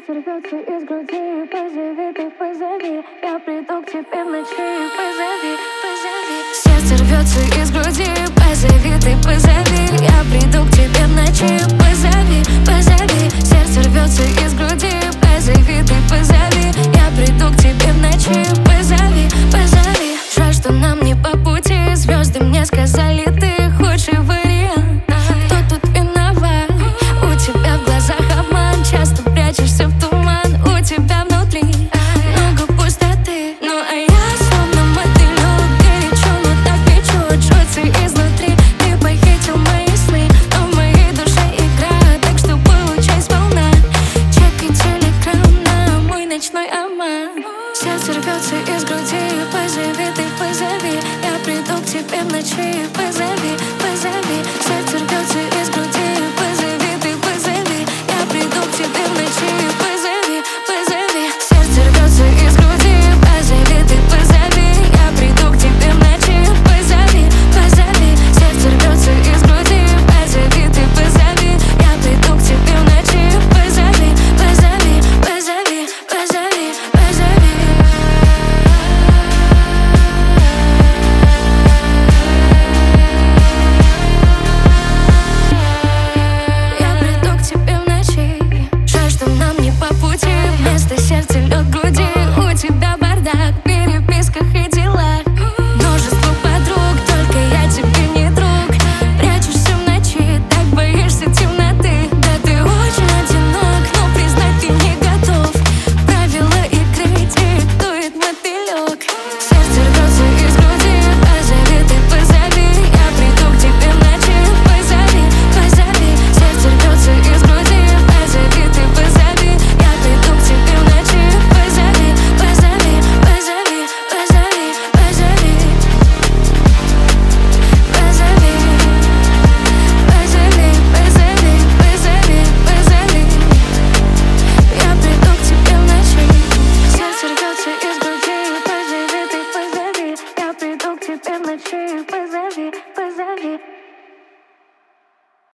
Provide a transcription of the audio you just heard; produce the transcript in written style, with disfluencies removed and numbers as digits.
Сердце рвется из груди, позови, ты позови. Я приду к тебе в ночи, позови, позови. Сердце рвется из груди, позови, ты позови. Я приду к тебе в ночи, позови, позови. Сердце рвется из груди, позови, ты позови. Я приду к тебе в ночи, позови, позови. Жаль, что нам не по пути, звезды мне сказали, ты худший вариант. Кто тут виноват? У тебя в глазах обман, часто прячешься в туман. У тебя внутри много пустоты. Ну а я словно мотылёк, горячо, но так печёт, жжётся изнутри. Ты похитил мои сны, но в моей душе игра, так что получай сполна. Чекай телеграм на мой ночной обман. Сердце рвется из груди, позови, ты позови. Я приду к тебе в ночи, позови, позови. Сердце рвется